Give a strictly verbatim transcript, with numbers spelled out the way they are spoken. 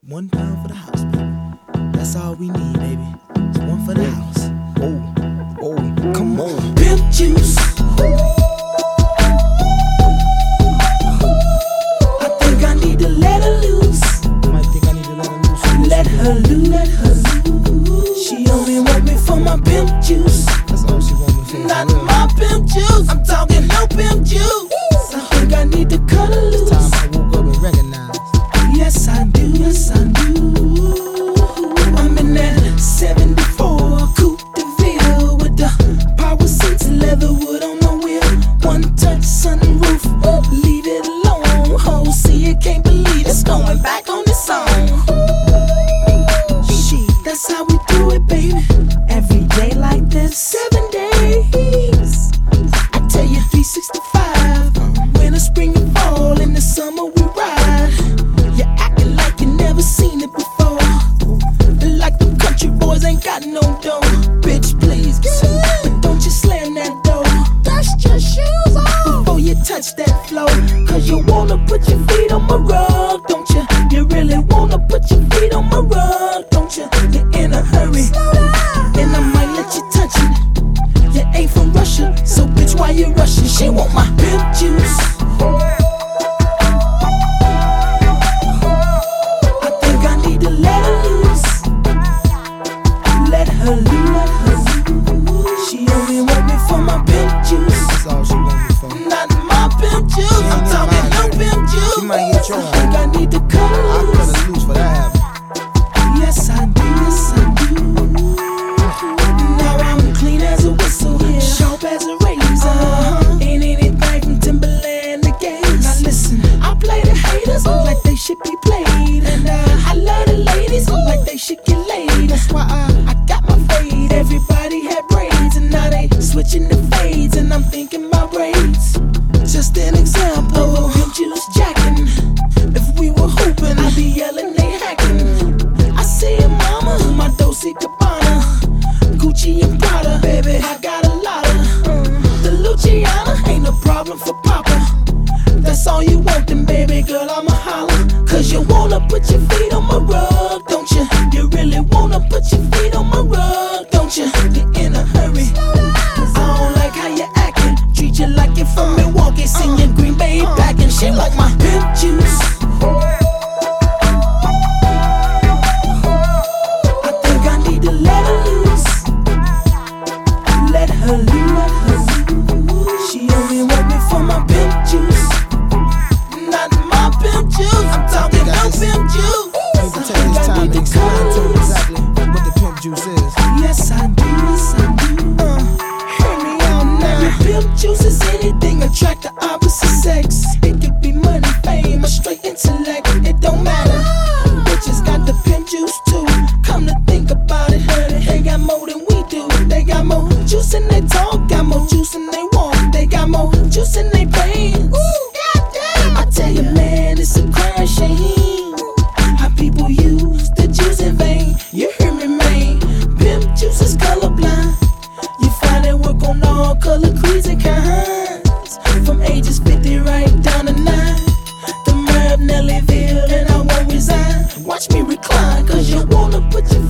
One pound for the house, baby. That's all we need, baby. It's one for the house. Oh, oh, come on. Pimp juice. I think I need to let her loose. You might think I need to let her loose. Let her loose. Let her loose. She only want me for my pimp juice. That's all she want me for. Not my pimp juice. I'm talking no pimp juice. I think I need to cut her loose. It's time I woke up and recognized. Yes, I do. Yes, I do. I'm in that seventy-four Coupe de Ville with the power seats and leather wood on my wheel. One touch sunroof, leave it alone. Ho, see it, can't believe it's going back on this song. Shit, that's how we do it, baby. Every day like this, seven days. I tell you, three sixty-five. Winter, spring, and fall. In the summer we ride. You're acting like you never seen it before. Like them country boys ain't got no dough. Bitch, please, but don't you slam that door. Dust your shoes off before you touch that floor. Cause you wanna put your feet on my rug, don't you? You really wanna put your feet on my rug, don't you? You're in a hurry, and I might let you touch it. You ain't from Russia, so bitch, why you rushing? She want my pimp juice. I think I need to cut her loose. I cut her loose for that habit. Yes, I do, yes, I do. Now I'm clean as a whistle, yeah. Sharp as a razor. Uh-huh. Ain't anything from Timberland to Gates. Now listen, I play the haters like they should be played. And uh, I love the ladies like they should get laid. That's why I, I got my fade. Everybody had braids and now they switching the fades. And I'm thinking about braids. Just an example of pimp juice jacking. If we were hooping, I'd be yelling, they hacking. I said, mama, my Dolce Gabbana, Gucci and Prada, baby, I got a lot of uh, the Luciana, ain't no problem for Papa. That's all you want, then baby girl, I'ma holler. Cause you wanna put your feet on my rug, don't you? You really wanna put your feet on my rug, don't you? You're in a hurry. I don't like how you acting. Treat you like you're from Milwaukee, singing Green Bay packing. She like my pimp juice. I think I need to let her loose. Let her loose. She only want me for my pimp juice. Not my pimp juice. I'm talking no pimp juice. I think I need to cut her loose. Exactly what the pimp juice is. Yes, I do. Yes, I do. Uh, hear me out now. Pimp juice is anything attract the opposite sex. It could be money, fame, or straight intellect. It don't matter. Bitches got the pimp juice too. Come to think about it, they got more than we do. They got more juice in their talk, got more juice in they walk. They got more juice in their veins. I tell you, man, it's a crime shame how people use the juice in vain. You hear me, man? Pimp juice is colorblind. You find it work on all color creeds and kinds. From ages fifty right down to nine. The Merv, Nellyville, and I won't resign. Watch me recline, cause you wanna put your